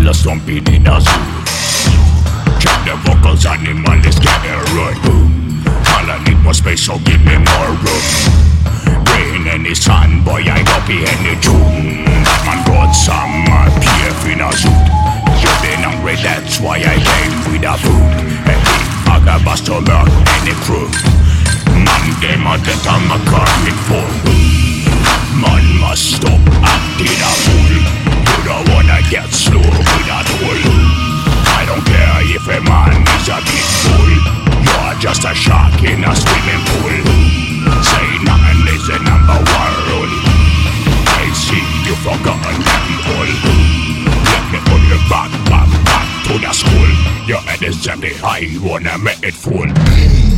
the stomping in a zoo. Check the vocals, animal is getting right. All I need more space, so give me more room. Rain any sun, boy, I don't be any tune. Man got some PF in a suit. You been hungry, that's why I came with a food. Hey, I got bust to learn any proof. Man game on the time I come in full. Man must stop acting a fool. You don't wanna get slow with a tool. I don't care if a man is a big fool. You're just a shark in a swimming pool. Say nothing is the number one rule. I see you forgotten them all. Let me pull you back to the school. Your head is empty, I wanna make it full.